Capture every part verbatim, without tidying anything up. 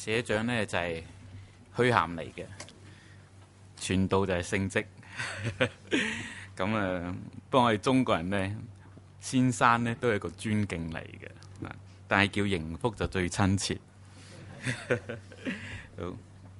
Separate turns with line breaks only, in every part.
社長呢就係虛銜嚟嘅，傳道就係聖職。咁啊，不過我哋中國人呢，先生呢都係一個尊敬嚟嘅，但係叫迎福就最親切。好，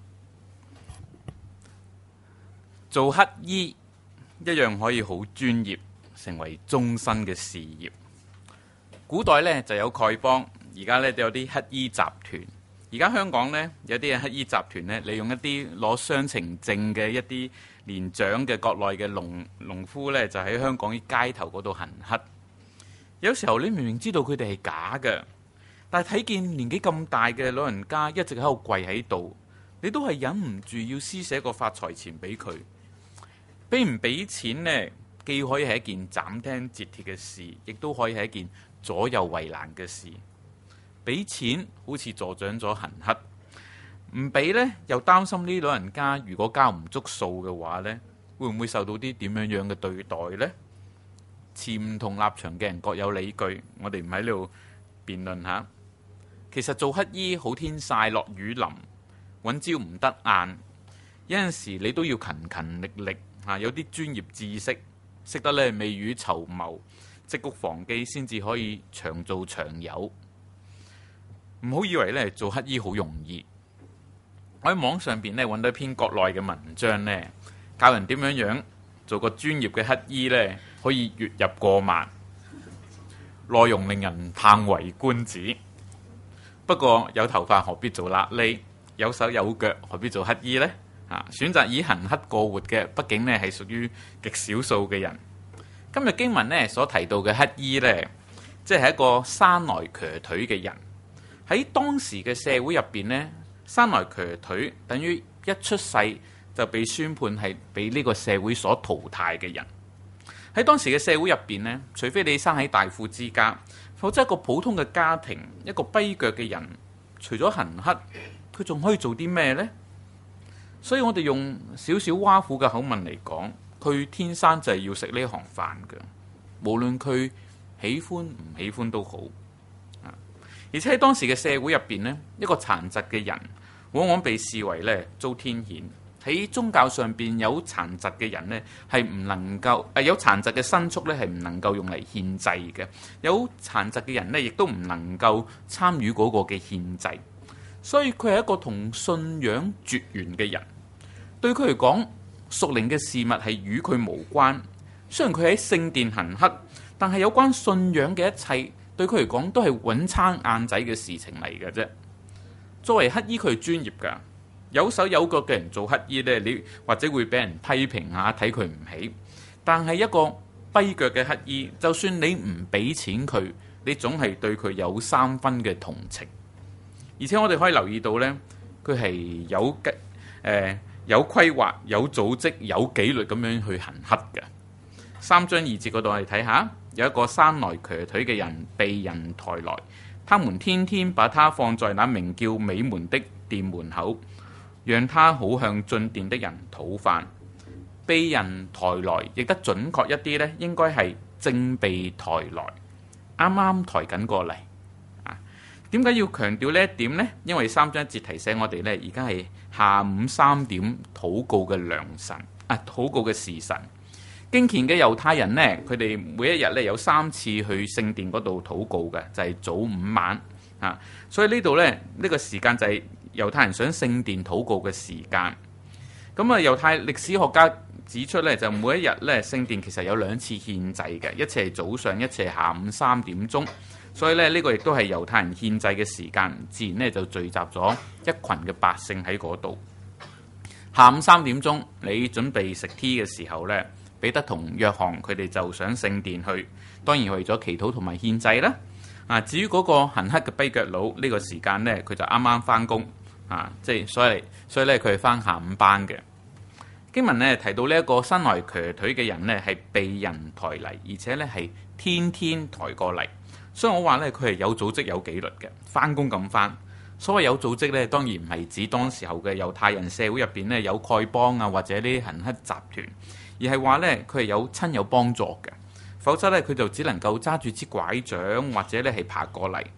做乞衣一樣可以好專業，成為終身嘅事業。古代呢就有丐幫，而家呢都有啲乞衣集團。而家香港呢，有啲乞衣集團呢，利用一啲攞雙程證嘅一啲年長嘅國內嘅農農夫呢，就喺香港啲街頭嗰度行乞。有時候你明明知道佢哋係假嘅，但係睇見年紀咁大嘅老人家一直喺度跪喺度，你都係忍唔住要施捨個發財錢俾佢。俾唔俾錢呢，既可以係一件斬釘截鐵嘅事，亦都可以係一件左右為難嘅事。俾錢好似助長咗行乞，唔俾呢又擔心呢老人家如果交唔足數嘅話呢，會唔會受到啲點樣樣嘅對待呢？持唔同立場嘅人各有理據，我哋唔喺呢度辯論下。其實做乞衣好天曬落雨淋，揾朝唔得晏，有陣時你都要勤勤力力嚇，有啲專業知識，識得咧未雨綢繆，積谷防饑，先至可以長做長有。唔好以為咧做乞衣好容易。我喺網上邊咧揾到一篇國內嘅文章咧，教人點樣樣做個專業嘅乞衣咧，可以月入過萬。內容令人歎為觀止。不過有頭髮何必做瘌痢，有手有腳何必做乞衣呢？啊，選擇以行乞過活嘅，畢竟咧係屬於極少數嘅人。今日經文咧所提到嘅乞衣咧，即係一個生來瘸腿嘅人。喺當時嘅社會入邊呢，生來瘸腿等於一出世就被宣判係被呢個社會所淘汰嘅人。喺當時嘅社會入邊呢，除非你生喺大富之家，否則一個普通嘅家庭，一個跛腳嘅人，除咗行乞，佢仲可以做啲咩呢？所以我哋用少少挖苦嘅口吻嚟講，佢天生就係要食呢行飯嘅，無論佢喜歡唔喜歡都好。而且喺當時嘅社會入邊呢，一個殘疾嘅人往往被視為咧遭天譴。喺宗教上邊有殘疾嘅人呢，係唔能夠誒有殘疾嘅牲畜呢，係唔能夠用嚟獻祭嘅。有殘疾嘅人呢，亦都唔能夠參與嗰個嘅獻祭。所以佢係一個同信仰絕緣嘅人。對佢嚟講，屬靈嘅事物係與佢無關。雖然佢喺聖殿行乞，但係有關信仰嘅一切，對佢嚟講都係揾餐晏仔嘅事情嚟嘅啫。作為乞衣，佢係專業㗎，有手有腳嘅人做乞衣呢，你或者會俾人批評下，睇佢唔起。但係一個跛腳嘅乞衣，就算你唔俾錢佢，你總係對佢有三分嘅同情。而且我哋可以留意到呢，佢係有嘅誒、呃、有規劃、有組織、有紀律咁樣去行乞嘅。三章二節嗰度我哋睇下。有一個生來瘸腿嘅人被人抬來，他們天天把他放在那名叫美門的店門口，讓他好向進店的人討飯。被人抬來，譯得準確一啲呢，應該係正被抬來，啱啱抬緊過嚟。啊，點解要強調呢一點呢？因為三章一節提醒我哋呢，而家係下午三點禱告嘅良辰，啊，禱告嘅時辰。敬虔嘅猶太人呢，佢哋每一日咧有三次去聖殿嗰度禱告嘅，就係、是、早午晚啊。所以呢度呢，呢、這個時間就係猶太人上聖殿禱告嘅時間。咁啊，猶太歷史學家指出呢，就每一日呢，聖殿其實有兩次獻祭嘅，一次係早上，一次係下午三點鐘。所以呢，呢、這個亦都係猶太人獻祭嘅時間，自然呢就聚集咗一群嘅百姓喺嗰度。下午三點鐘，你準備食 tea 嘅時候呢，彼得同約翰佢哋就上聖殿去，當然為咗祈禱同埋獻祭啦。啊，至於嗰個行乞嘅跛腳佬，呢、這個時間呢，佢就啱啱翻工啊，即係所以所以咧佢係翻下午班嘅。經文呢提到呢一個生來瘸腿嘅人呢，係被人抬嚟，而且呢係天天抬過嚟。所以我話呢，佢係有組織有紀律嘅，翻工咁翻。所謂有組織呢，當然唔係指當時候嘅猶太人社會入邊呢有丐幫啊，或者呢啲行乞集團。而係話呢，佢係有親友幫助嘅，否則呢，佢就只能夠揸住支拐杖或者呢係爬過嚟。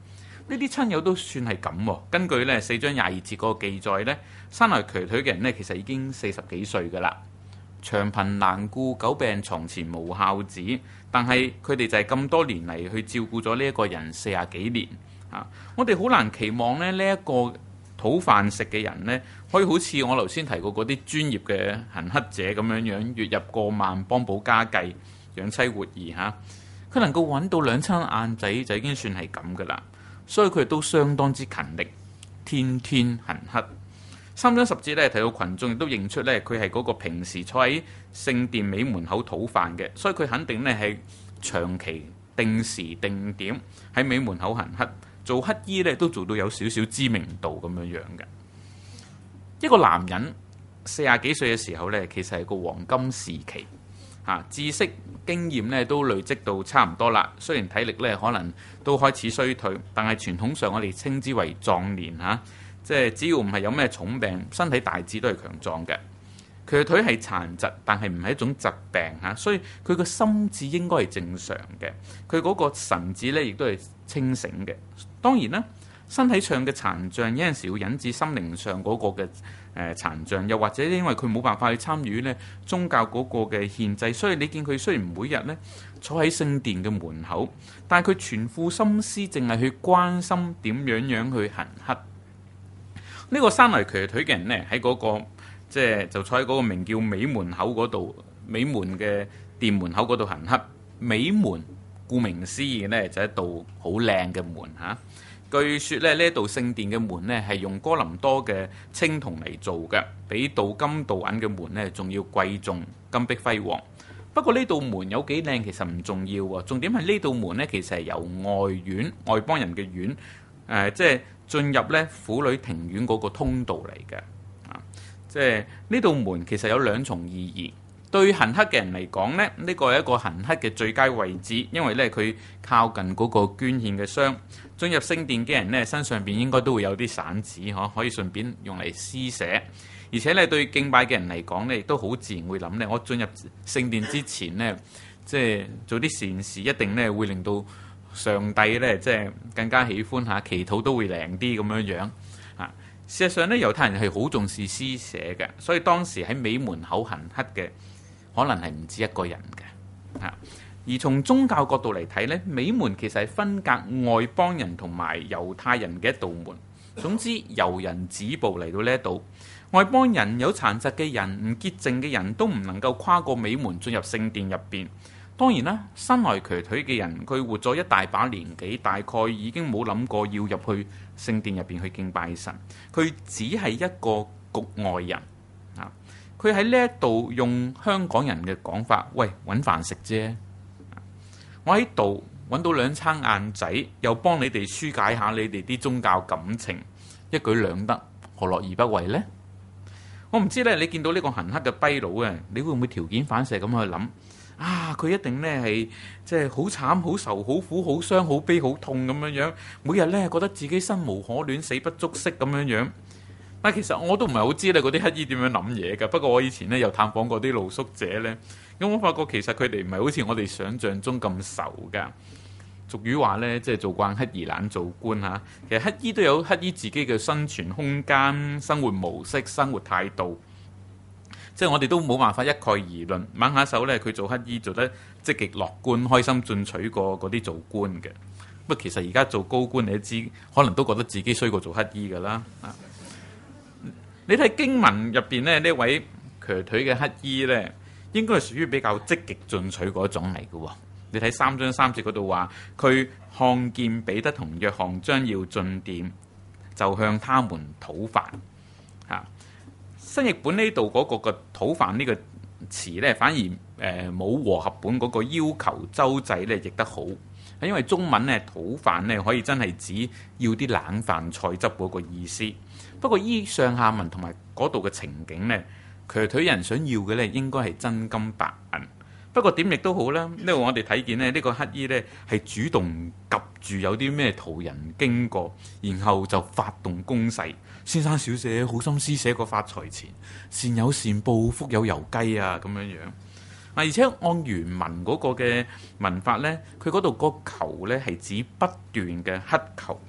呢啲親友都算係咁喎。根據呢四章廿二節嗰個記載呢，生來瘸腿嘅人呢，其實已經四十幾歲噶啦，長貧難顧，久病床前無孝子。但係佢哋就係咁多年嚟去照顧咗呢一個人四十幾年啊！我哋好難期望咧呢一個討飯食嘅人呢，可以好似我頭先提過嗰啲專業嘅行乞者咁樣樣，月入過萬，幫補家計，養妻活兒嚇。佢能夠揾到兩餐晏仔就已經算係咁噶啦，所以佢哋都相當之勤力，天天行乞。三章十節咧提到群眾亦都認出咧，佢係嗰個平時坐喺聖殿尾門口討飯嘅，所以佢肯定咧係長期定時定點喺尾門口行乞，做乞衣咧都做到有少少知名度咁樣樣嘅。一個男人四廿幾歲嘅時候咧，其實係個黃金時期，嚇知識經驗咧都累積到差唔多啦。雖然體力咧可能都開始衰退，但係傳統上我哋稱之為壯年嚇。即係只要唔係有咩重病，身體大致都係強壯嘅。佢嘅腿係殘疾，但係唔係一種疾病嚇，所以佢個心智應該係正常嘅。佢嗰個神智咧亦都係清醒嘅。當然啦，身體上嘅殘障有陣時會引致心靈上嗰個嘅誒殘障，又或者因為佢冇辦法去參與咧宗教嗰個嘅獻祭，所以你見佢雖然每日咧坐喺聖殿嘅門口，但係佢全副心思淨係去關心點樣樣去行乞。呢個生來瘸腿嘅人呢，喺嗰、嗰個即係就坐喺嗰個名叫美門口嗰度，美門嘅店門口嗰度行乞。美門顧名思義呢，就係一道好靚嘅門嚇、啊。據說咧呢一道聖殿嘅門呢，係用哥林多嘅青銅嚟做嘅，比鍍金鍍銀嘅門呢仲要貴重，金碧輝煌。不過呢道門有幾靚其實唔重要喎，重點係呢道門呢，其實係由外院外邦人嘅院誒、呃、即係。進入咧婦女庭院嗰個通道嚟嘅，啊，即係呢道門其實有兩重意義。對行乞嘅人嚟講咧，呢個係一個行乞嘅最佳位置，因為咧佢靠近嗰個捐獻嘅箱。進入聖殿嘅人咧，身上邊應該都會有啲散紙，嗬，可以順便用嚟施捨。而且咧對敬拜嘅人嚟講咧，亦都好自然會諗咧，我進入聖殿之前咧，即係做啲善事，一定咧會令到上帝咧，即係更加喜歡嚇，祈禱都會靈啲咁樣樣啊！事實上咧，猶太人係好重視施捨嘅，所以當時喺美門口行乞嘅，可能係唔止一個人嘅嚇。而從宗教角度嚟睇咧，美門其實係分隔外邦人同埋猶太人嘅一道門。總之，遊人止步嚟到呢一度，外邦人、有殘疾嘅人、唔潔淨嘅人都唔能夠跨過美門進入聖殿入邊。當然啦，生來瘸腿嘅人，佢活咗一大把年紀，大概已經冇諗過要入去聖殿入邊去敬拜神。佢只係一個局外人啊！佢喺呢一度用香港人嘅講法，喂，揾飯食啫。我喺度揾到兩餐晏仔，又幫你哋紓解下你哋啲宗教感情，一舉兩得，何樂而不為呢？我唔知咧，你見到呢個行乞嘅跛佬啊，你會唔會條件反射咁去諗？啊！佢一定咧係即係好慘、好愁、好苦、好傷、好悲、好痛咁樣樣，每日咧覺得自己生無可戀、死不足惜咁樣樣。但其實我都唔係好知咧嗰啲乞衣點樣諗嘢㗎。不過我以前咧有探訪過啲露宿者咧，咁我發覺其實佢哋唔係好似我哋想象中咁愁㗎。俗語話咧，即係做慣乞兒懶做官嚇。其實乞衣都有乞衣自己嘅生存空間、生活模式、生活態度。即係我哋都冇辦法一概而論，掹下手咧，佢做乞衣做得積極樂觀、開心進取過嗰啲做官嘅。不過其實而家做高官，你都知可能都覺得自己衰過做乞衣㗎啦。啊，你睇經文入邊咧，呢位瘸腿嘅乞衣咧，應該係屬於比較積極進取嗰種嚟嘅喎。你睇三章三節嗰度話，佢看見彼得同約翰將要進殿，就向他們討飯嚇。新譯本呢度嗰個嘅討飯呢個詞呢，反而誒冇、呃、和合本嗰個要求周濟呢譯得好，係因為中文呢討飯呢可以真係指要啲冷飯菜汁嗰個意思。不過依上下文同埋嗰度嘅情景呢，瘸腿人想要嘅呢應該係真金白銀。不過點亦都好啦，因為我哋睇見呢，呢、呢個乞衣呢係主動及住有啲咩途人經過，然後就發動攻勢。先生小姐，好心施捨個發財錢，善有善報，福有攸歸啊，咁樣樣。啊，而且按原文嗰個嘅文法呢，佢嗰度個求呢係指不斷嘅乞求，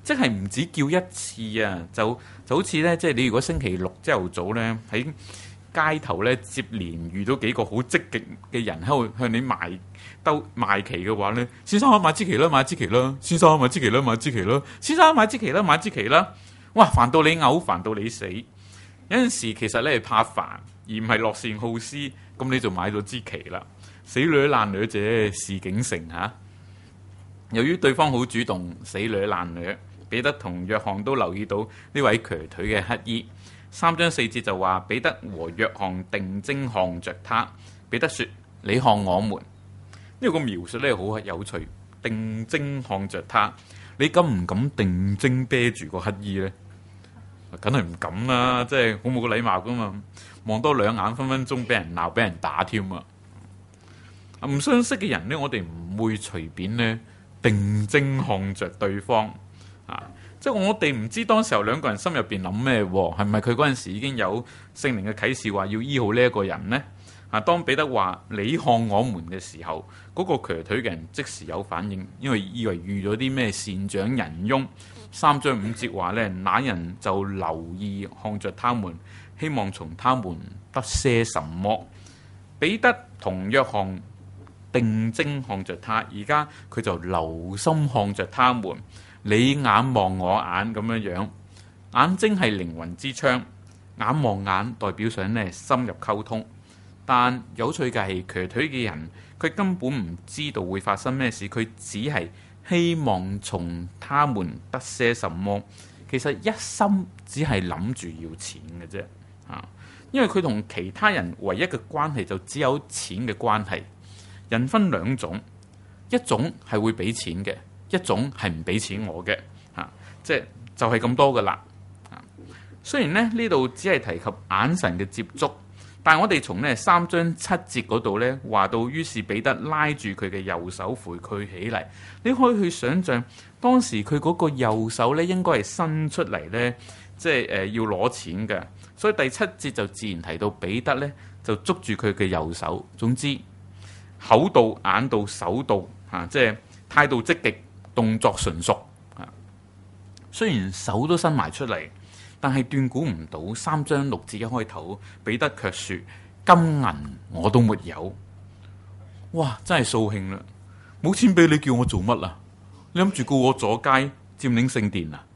即係唔止叫一次啊，就就好似呢，即係你如果星期六朝頭早呢，喺街頭呢接連遇到幾個好積極嘅人喺度向你賣兜賣旗嘅話呢，先生買支旗啦，買支旗啦，先生買支旗啦，買支旗啦，先生買支旗啦，買支旗啦，哇，煩到你嘔，煩到你死。有陣時其實咧係怕煩，而唔係樂善好施，咁你就買咗支旗啦。死女爛女者事竟成嚇。由於對方好主動，死女爛女，彼得同約翰都留意到呢位瘸腿嘅乞衣。三章四節就話彼得和約翰定睛看着他。彼得說：你看我們。呢個描述咧好有趣。定睛看着他，你敢唔敢定睛啤住個乞衣呢？梗係唔敢啦，即係好冇個禮貌噶嘛。望多兩眼，分分鐘俾人鬧，俾人打添啊！唔相識嘅人呢，我哋唔會隨便呢定睛看着對方啊！即係我哋唔知當時候兩個人心入邊諗咩喎？係咪佢嗰陣時已經有聖靈嘅啟示話要醫好呢一個人呢？啊！當彼得話你看我們嘅時候，嗰、那個瘸腿嘅人即時有反應，因為以為遇咗啲咩善長人翁。三章五節話呢，那人就留意看着他們，希望從他們得些什麼。彼得同約翰定睛看着他，而家佢就留心看着他們，你眼望我眼咁樣樣。眼睛係靈魂之窗，眼望眼代表上呢深入溝通。但有趣嘅係，瘸腿嘅人佢根本唔知道會發生咩事，佢只係希望從他們得些什麼。其實一心只係諗住要錢嘅啫，啊！因為佢同其他人唯一嘅關係就只有錢嘅關係。人分兩種，一種係會俾錢嘅，一種係唔俾錢我嘅，啊！即係就係咁多噶啦。啊，雖然咧呢度只係提及眼神嘅接觸。但係我哋從呢三章七節嗰度呢話到，於是彼得拉住佢嘅右手扶佢起嚟。你可以去想像當時佢嗰個右手呢應該係伸出嚟呢，即係誒要攞錢嘅。所以第七節就自然提到彼得呢就捉住佢嘅右手。總之口到眼到手到嚇，即係態度積極，動作純熟嚇。雖然手都伸埋出嚟。但係斷估唔到，三章六節一開頭，彼得卻說：金銀我都沒有。哇！真係掃興啦！冇錢俾你，叫我做乜啊？你諗住告我阻街、佔領聖殿啊？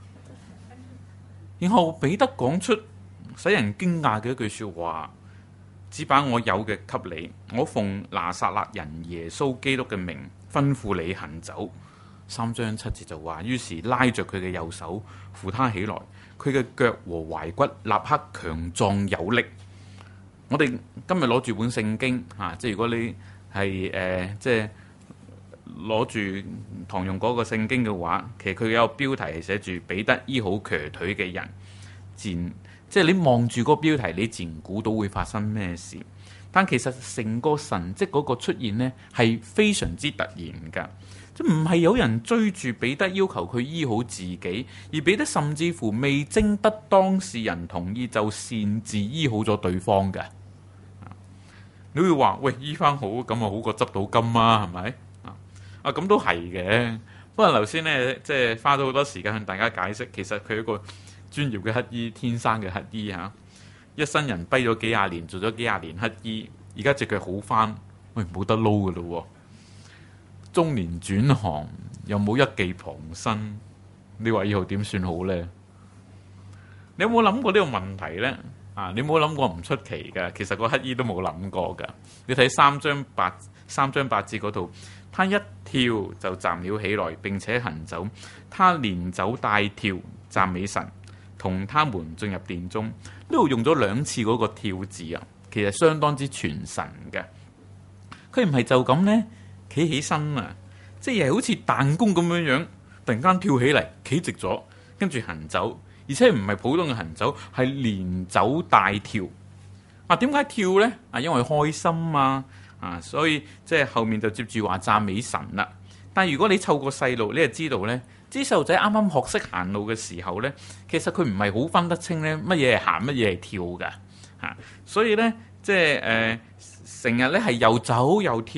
然後彼得講出使人驚訝嘅一句說話：只把我有嘅給你，我奉拿撒勒人耶穌基督嘅名吩咐你行走。三章七節就話，於是拉着佢嘅右手扶他起來。佢嘅腳和踝骨立刻強壯有力。我哋今日攞住本聖經嚇、啊，即係如果你係誒、呃、即係攞住唐用嗰個聖經嘅話，其實佢有個標題係寫住彼得醫好瘸腿嘅人。自然即係你望住嗰個標題，你自然估到會發生咩事。但其實成個神蹟嗰個出現呢，係非常之突然㗎。即唔係有人追住彼得要求佢醫好自己，而彼得甚至乎未徵得當事人同意就擅自醫好咗對方嘅。你會話喂，醫翻好咁啊，好過執到金啊，係咪啊？啊咁都係嘅。不過頭先呢，即係花咗好多時間向大家解釋，其實佢係一個專業嘅乞醫，天生嘅乞醫嚇，一生人跛咗幾廿年，做咗幾廿年乞醫，而家隻腳好翻，喂冇得撈噶咯喎！中年轉行又冇一技傍身，你話以後點算好呢？你有冇諗過呢個問題呢？啊，你冇諗過唔出奇㗎，其實個乞衣都冇諗過㗎。你睇三章八三章八節嗰度，他一跳就站了起來，並且行走。他連走帶跳，讚美神，同他們進入殿中。呢度用咗兩次嗰個跳字啊，其實相當之傳神嘅。佢唔係就咁呢。企起身啊，即係好似彈弓咁樣樣，突然間跳起嚟，企直咗，跟住行走，而且唔係普通嘅行走，係連走帶跳。啊，點解跳呢？啊，因為開心啊，啊，所以即係後面就接住話讚美神啦。但係如果你湊個細路，你就知道呢，啲細路仔啱啱學識行路嘅時候呢，其實佢唔係好分得清呢乜嘢係行，乜嘢係跳㗎。嚇，所以呢，即係誒成日咧係又走又跳。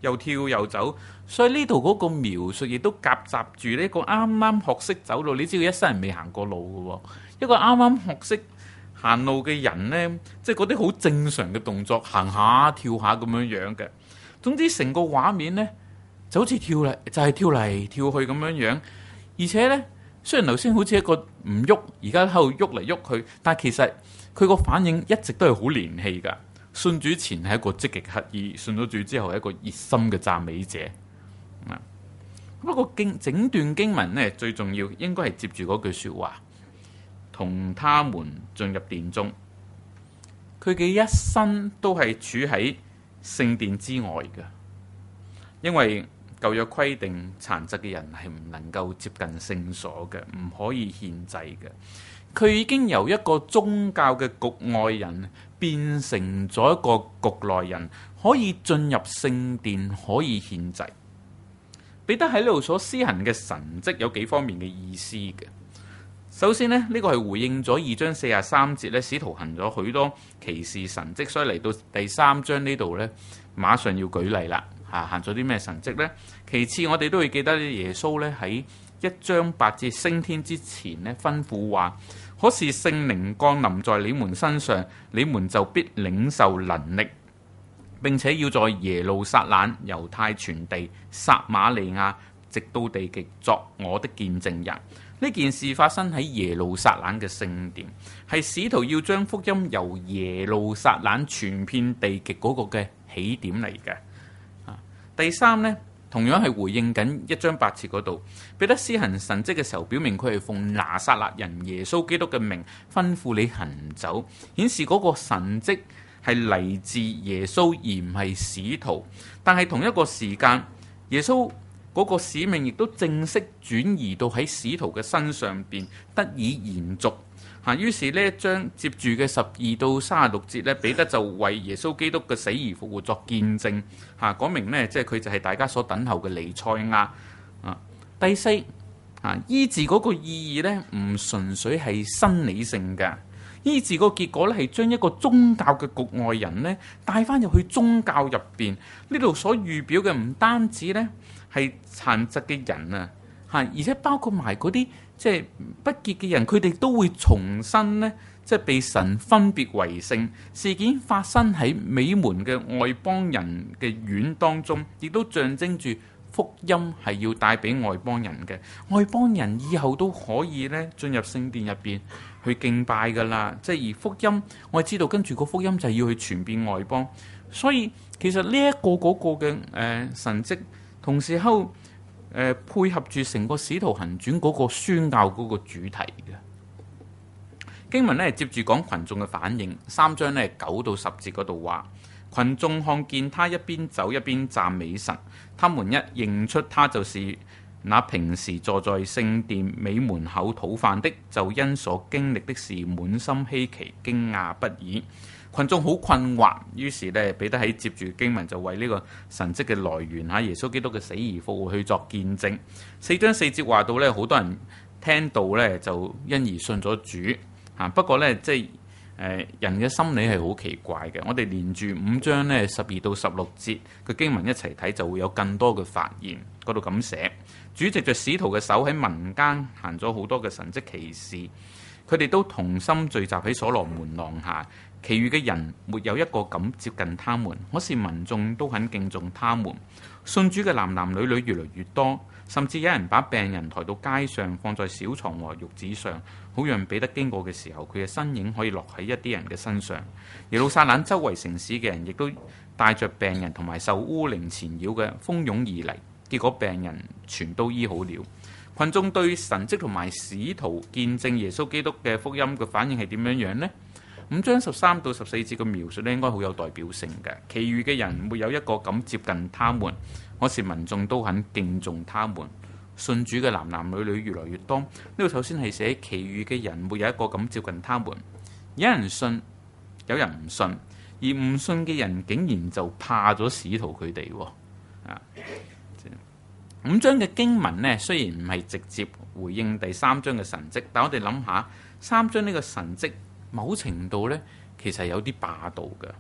又跳又走。所以呢度嗰個描述亦都夾雜住呢個啱啱學識走路，你知道一生人未行過路嘅喎，一個啱啱學識行路嘅人呢，即係嗰啲好正常嘅動作，行下跳下咁樣樣嘅。總之成個畫面呢，就好似跳嚟，就係、是、跳嚟跳去咁樣樣。而且呢，雖然頭先好似一個唔喐，而家喺度喐嚟喐去，但係其實佢個反應一直都係好連氣㗎。信主前係一個積極乞兒，信咗主之後係一個熱心嘅讚美者。不過經整段經文呢，最重要應該係接住嗰句說話，同他們進入殿中。佢嘅一生都係處喺聖殿之外嘅，因為舊約規定殘疾嘅人係唔能夠接近聖所嘅，唔可以獻祭嘅。佢已經由一個宗教嘅局外人變成咗一個局內人，可以進入聖殿，可以獻祭。彼得喺呢度所施行嘅神蹟有幾方面嘅意思嘅。首先呢，呢、這個係回應咗二章四十三節呢，使徒行咗許多奇事神蹟，所以嚟到第三章呢度呢，馬上要舉例啦。嚇，行咗啲咩神蹟呢？其次，我哋都會記得耶穌呢喺一章八節升天之前呢，吩咐話：可是聖靈降臨在你們身上，你們就必領受能力。並且要在耶路撒冷、猶太全地、撒瑪利亞，直到地極作我的見證人。呢件事發生喺耶路撒冷嘅聖殿，係使徒要將福音由耶路撒冷傳遍地極嗰個嘅起點嚟嘅。第三呢，同樣係回應緊一章八節嗰度，彼得施行神蹟嘅時候，表明佢係奉拿撒勒人耶穌基督嘅名吩咐你行走，顯示嗰個神蹟係嚟自耶穌而唔係使徒。但係同一個時間，耶穌嗰個使命亦都正式轉移到喺使徒嘅身上邊得以延續。嚇，於是呢一章接住嘅十二到三十六節呢，彼得就為耶穌基督嘅死而復活作見證。嚇，講明呢，即係佢就係大家所等候嘅彌賽亞。啊，第四啊，醫治嗰個意義呢，唔純粹係生理性嘅。醫治個結果咧，係將一個宗教嘅局外人咧帶翻入去宗教入邊。呢度所預表嘅唔單止咧係殘疾嘅人啊，嚇，而且包括埋嗰啲即係不潔嘅人，佢哋都會重新咧即係被神分別為聖。事件發生喺美門嘅外邦人嘅院當中，亦都象徵住福音係要帶俾外邦人嘅。外邦人以後都可以咧進入聖殿入邊去敬拜噶啦，即係而福音，我哋知道跟住個福音就係要去傳遍外邦，所以其實呢一個嗰個嘅誒、呃、神蹟，同時喺度誒配合住成個使徒行傳嗰個宣教嗰個主題嘅經文咧，接住講群眾嘅反應。三章咧九到十節嗰度話，群眾看見他一邊走一邊讚美神，他們一認出他就是那平時坐在聖殿美門口討飯的，就因所經歷的事滿心稀奇，驚訝不已。群眾好困惑，於是咧彼得喺接住經文就為呢個神蹟嘅來源嚇耶穌基督嘅死而復活去作見證。四章四節話到咧，好多人聽到咧就因而信咗主嚇。不過咧即係誒、呃、人嘅心理係好奇怪嘅。我哋連住五章咧十二到十六節嘅經文一齊睇，就會有更多嘅發現。嗰度咁寫。主藉着使徒嘅手喺民間行咗好多嘅神蹟奇事，佢哋都同心聚集喺所羅門廊下，其餘嘅人沒有一個敢接近他們，可是民眾都很敬重他們。信主嘅男男女女越來越多，甚至有人把病人抬到街上，放在小床和褥子上，好讓彼得經過嘅時候，佢嘅身影可以落喺一啲人嘅身上。耶路撒冷周圍城市嘅人亦都帶着病人同埋受污靈纏繞嘅蜂擁而嚟。結果病人全都醫好了。群眾對神蹟同埋使徒見證耶穌基督嘅福音嘅反應係點樣樣呢？五章十三到十四節嘅描述咧，應該好有代表性嘅。其餘嘅人沒有一個敢接近他們，可是民眾都很敬重他們。信主嘅男男女女越來越多。呢度首先係寫其餘嘅人沒有一個敢接近他們，有人信，有人唔信，而唔信嘅人竟然就怕咗使徒佢哋喎。啊！五章嘅經文呢，雖然唔係直接回應第三章嘅神蹟，但我哋諗下，三章呢個神蹟某程度呢，其實有啲霸道嘅。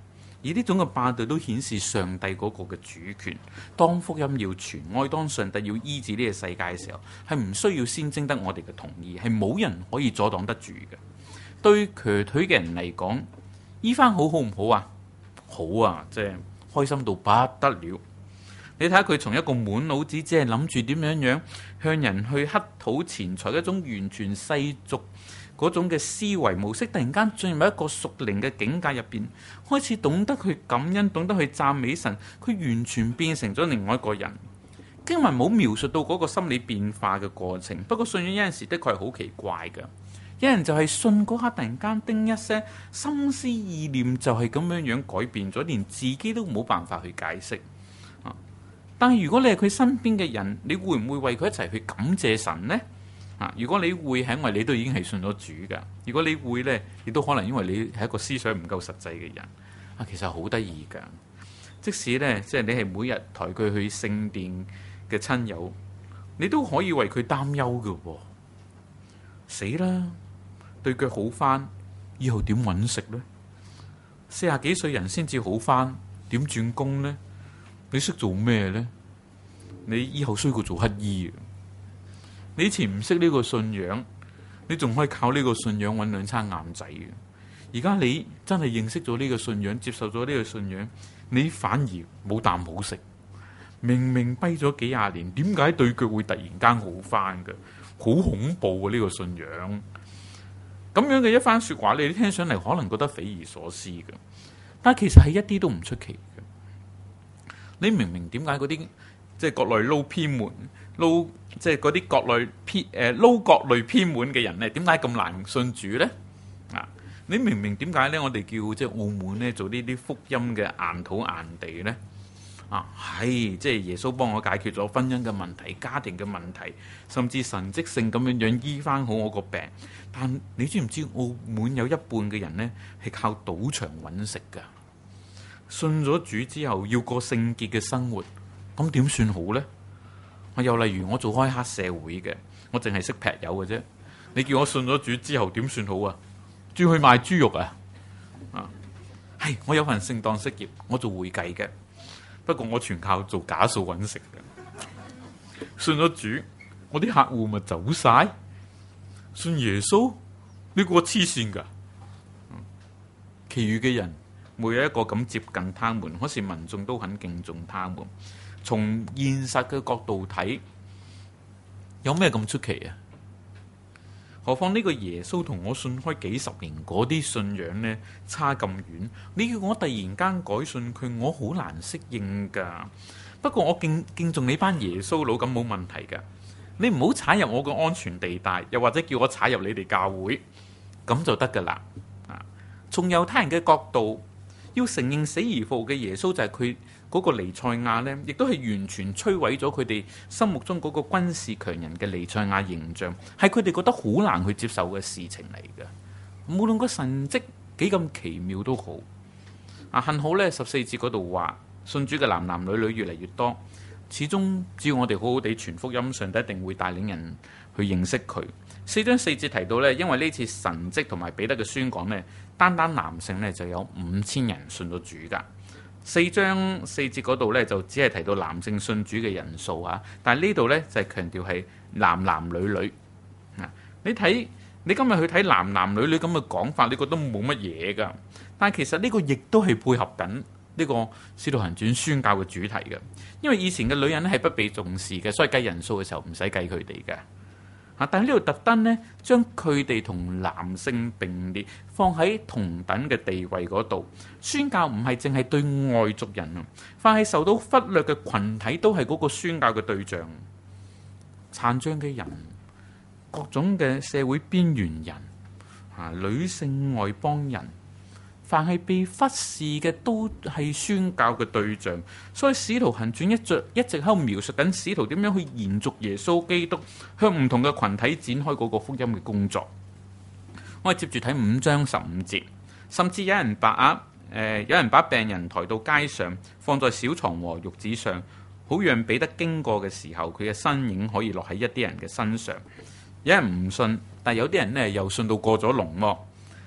而呢種嘅霸道都顯示上帝嗰個嘅主權。當福音要傳開，當上帝要醫治呢個世界嘅時候，係唔需要先徵得我哋嘅同意，係冇人可以阻擋得住嘅。對瘸腿嘅人嚟講，醫翻好好唔好啊？好啊，即係開心到不得了。你睇下佢從一個滿腦子只係諗住點樣樣向人去乞討錢財，一種完全世俗嗰種嘅思維模式，突然間進入一個屬靈嘅境界入邊，開始懂得去感恩，懂得去讚美神，佢完全變成咗另外一個人。經文冇描述到嗰個心理變化嘅過程，不過信仰有陣時的確係好奇怪嘅。有人就係信嗰刻突然間叮一聲，心思意念就係咁樣樣改變咗，連自己都冇辦法去解釋。但係如果你係佢身邊嘅人，你會唔會為佢一齊去感謝神呢？啊！如果你會，係因為你都已經係信咗主㗎。如果你會呢，亦都可能因為你係一個思想唔夠實際嘅人。啊，其實好得意㗎。即使呢，即係你係每日抬佢去聖殿嘅親友，你都可以為佢擔憂㗎喎。死啦！對腳好返，以後點揾食呢？四十幾歲人先至好返，點轉工呢？你識做咩呢？你以後衰過做乞衣。你以前唔識呢個信仰，你仲可以靠呢個信仰揾兩餐晏仔嘅。而家你真係認識咗呢個信仰，接受咗呢個信仰，你反而冇啖好食。明明跛咗幾廿年，點解對腳會突然間好返嘅？好恐怖啊！呢個信仰咁樣嘅一番說話，你聽上嚟可能覺得匪夷所思嘅，但係其實係一啲都唔出奇。你明明點解嗰啲即係國內撈偏門、撈即係嗰啲國內偏誒撈各類偏門嘅人咧，點解咁難信主咧？啊！你明明點解咧？我哋叫即係澳門咧做呢啲福音嘅硬土硬地咧？啊，係即係耶穌幫我解決咗婚姻嘅問題、家庭嘅問題，甚至神蹟性咁樣樣醫翻好我個病。但你知唔知澳門有一半嘅人咧係靠賭場揾食㗎？信咗主之後要過聖潔嘅生活，咁點算好呢？我又例如我做開黑社會嘅，我淨係識劈友嘅啫。你叫我信咗主之後點算好啊？轉去賣豬肉啊？啊，係我有份正當職業，我做會計嘅，不過我全靠做假數揾食嘅。信咗主，我啲客戶咪走晒？信耶穌，呢個黐線噶。其餘嘅人。每一個咁接近他們，可是民眾都很敬重他們。從現實嘅角度睇，有咩咁出奇啊？何況呢個耶穌同我信開幾十年嗰啲信仰呢，差咁遠。你叫我突然間改信佢，我好難適應噶。不過我敬敬重你班耶穌佬，咁冇問題噶。你唔好踩入我個安全地帶，又或者叫我踩入你哋教會，咁就得噶啦。啊，從猶太人嘅角度，要承認死而復活嘅耶穌就係佢嗰個彌賽亞呢，亦都係完全摧毀咗佢哋心目中嗰個軍事強人嘅彌賽亞形象，係佢哋覺得好難去接受嘅事情嚟嘅。無論個神蹟幾咁奇妙都好，啊，幸好呢十四節嗰度話信主嘅男男女女越嚟越多，始終只要我哋好好地傳福音，上帝一定會帶領人去認識佢。四章四節提到呢，因為呢次神蹟同埋彼得嘅宣講呢，單單男性呢就有五千人信咗主噶。四章四節嗰度呢，就只係提到男性信主嘅人數啊，但係呢度呢，就係強調係男男女女。啊，你睇你今日去睇男男女女咁嘅講法，你覺得冇乜嘢噶，但係其實呢個亦都係配合緊呢個使徒行傳宣教嘅主題嘅，因為以前嘅女人咧係不被重視嘅，所以計人數嘅時候唔使計佢哋嘅。啊！但係呢度特登呢，將佢哋同男性並列，放喺同等嘅地位嗰度。宣教唔係淨係對外族人啊，凡係受到忽略嘅群體都係嗰個宣教嘅對象。殘障嘅人、各種嘅社會邊緣人、啊女性外邦人。凡係被忽視嘅都係宣教嘅對象，所以使徒行傳一直一直喺度描述緊使徒點樣去延續耶穌基督，向唔同嘅群體展開嗰個福音嘅工作。我哋接住睇五章十五節，甚至有人把啊誒有人把病人抬到街上，放在小床和褥子上，好讓彼得經過嘅時候，佢嘅身影可以落喺一啲人嘅身上。有人唔信，但有啲人呢又信到過咗龍喎。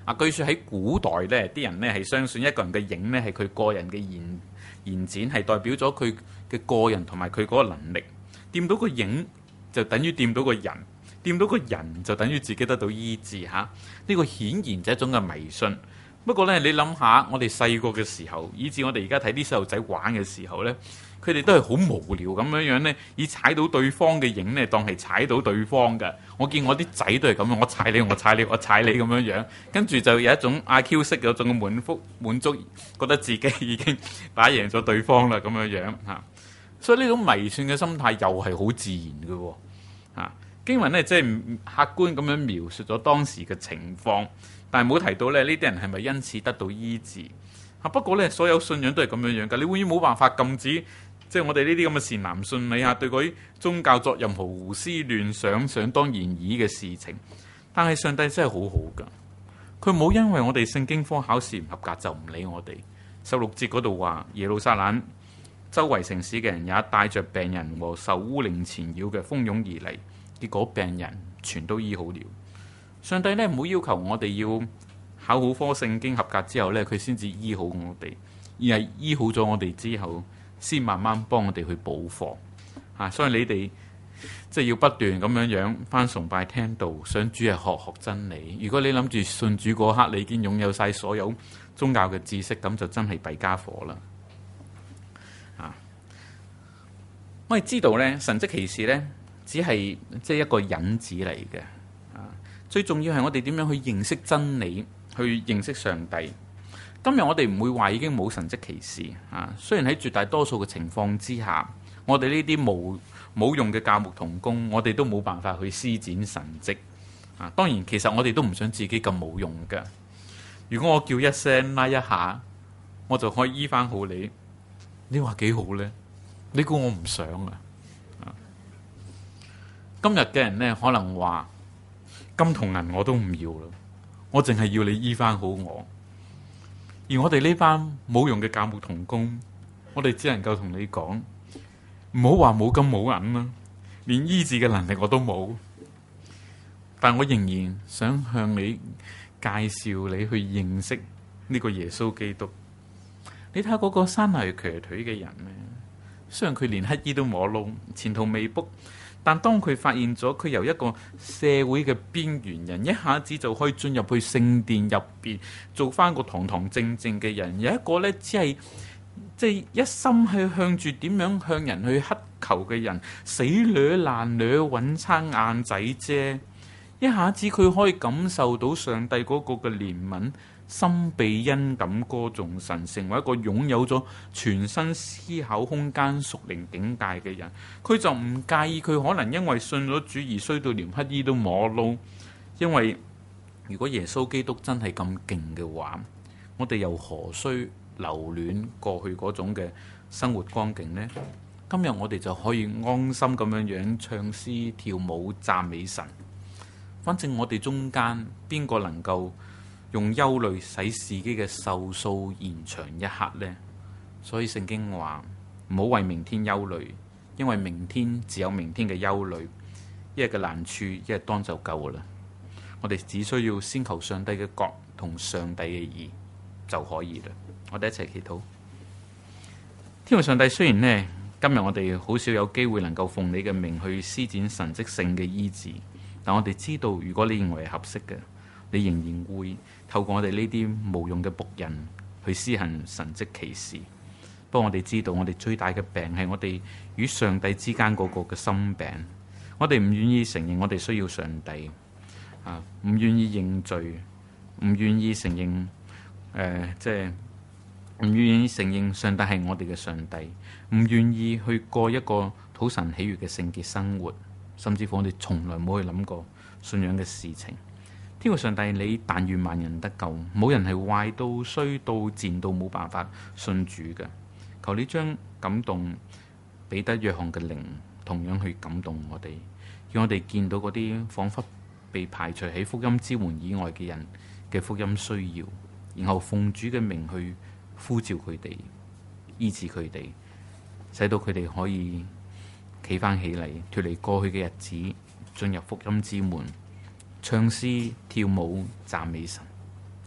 啊，據說喺古代呢啲人呢係相信一個人嘅影呢係佢個人嘅延延展，係代表咗佢嘅個人同埋佢嗰個能力。掂到個影就等於掂到個人，掂到個人就等於自己得到醫治嚇。呢、這個顯然就係一種嘅迷信。不過呢，你諗下，我哋細個嘅時候，以至我哋而家睇啲細路仔玩嘅時候呢，佢哋都係好無聊咁樣樣呢，以踩到對方嘅影呢當係踩到對方嘅。我見我啲仔都係咁樣，我踩你，我踩你，我踩你咁樣樣，跟住就有一種阿 Q 式嗰種滿腹滿足，覺得自己已經打贏咗對方啦咁樣樣嚇。所以呢種迷信嘅心態又係好自然嘅喎嚇。經文呢，即係客觀咁樣描述咗當時嘅情況。但係冇提到咧，呢啲人係咪因此得到醫治？啊，不過咧，所有信仰都係咁樣樣㗎。你永遠冇辦法禁止，即係我哋呢啲咁嘅善男信女啊，對嗰啲宗教作任何胡思亂想、想當然爾嘅事情。但係上帝真係好好㗎，佢冇因為我哋聖經科考試唔合格就唔理我哋。十六節嗰度話，耶路撒冷周圍城市嘅人也帶着病人和受污靈纏繞嘅蜂擁而嚟，結果病人全都醫好了。上帝咧唔好要求我哋要考好科聖經合格之後咧，佢先至醫好我哋，而係醫好咗我哋之後，先慢慢幫我哋去補課啊！所以你哋即係要不斷咁樣樣返崇拜聽道，想主日學學真理。如果你諗住信主嗰刻，你已經擁有晒所有宗教嘅知識，咁就真係弊家伙啦！啊，我哋知道咧，神蹟奇事咧，只係即係一個引子嚟嘅。最重要係我哋點樣去認識真理，去認識上帝。今日我哋唔會話已經冇神蹟奇事啊。雖然喺絕大多數嘅情況之下，我哋呢啲冇冇用嘅教牧同工，我哋都冇辦法去施展神蹟啊。當然，其實我哋都唔想自己咁冇用㗎。如果我叫一聲拉一下，我就可以醫翻好你，你話幾好呢？你估我唔想啊？啊，今日嘅人呢，可能話，金同銀我都唔要啦，我淨係要你醫翻好我。而我哋呢班冇用嘅教牧同工，我哋只能夠同你講，唔好話冇金冇銀啦，連醫治嘅能力我都冇。但我仍然想向你介紹你去認識呢個耶穌基督。你睇下嗰個山泥瘸腿嘅人咧，雖然佢連乞衣都摸窿，前途未卜。但當佢發現咗佢由一個社會嘅邊緣人，一下子就可以進入去聖殿入邊，做翻個堂堂正正嘅人，有一個呢，只係即係一心去向住點樣向人去乞求嘅人，死掠爛掠揾餐晏仔啫。一下子佢可以感受到上帝嗰個嘅憐憫，心被恩感歌頌神，成為一個擁有咗全新思考空間屬靈境界嘅人。佢就唔介意佢可能因為信咗主而衰到連乞衣都摸撈。因為如果耶穌基督真係咁勁嘅話，我哋又何須留戀過去嗰種嘅生活光景呢？今日我哋就可以安心咁樣樣唱詩跳舞讚美神。反正我哋中間邊個能夠用憂慮使自己嘅壽數延長一刻呢？所以聖經話唔好為明天憂慮，因為明天只有明天嘅憂慮，一日嘅難處一日當就夠啦。我哋只需要先求上帝嘅國同上帝嘅義就可以啦。我哋一齊祈禱。天父上帝，雖然呢，今日我哋好少有機會能夠奉你嘅名去施展神蹟性嘅醫治，但我哋知道，如果你認為係合適嘅，你仍然會透過我哋呢啲無用嘅僕人去施行神蹟奇事。不過我哋知道，我哋最大嘅病係我哋與上帝之間嗰個嘅心病。我哋唔願意承認我哋需要上帝，啊，唔願意認罪，唔願意承認，誒、呃，即係唔願意承認上帝係我哋嘅上帝，唔願意去過一個討神喜悅嘅聖潔生活。甚至乎我哋從來冇去諗過信仰嘅事情。天父上帝，你但願萬人得救，冇人係壞到衰到賤到冇辦法信主嘅。求你將感動彼得約翰嘅靈同樣去感動我哋，讓我哋見到嗰啲彷彿被排除喺福音之門以外嘅人嘅福音需要，然後奉主嘅名去呼召佢哋，醫治佢哋，使到佢哋可以企翻起嚟，脫離過去嘅日子，進入福音之門，唱詩跳舞讚美神。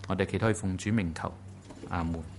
我哋祈禱奉主名求，阿門。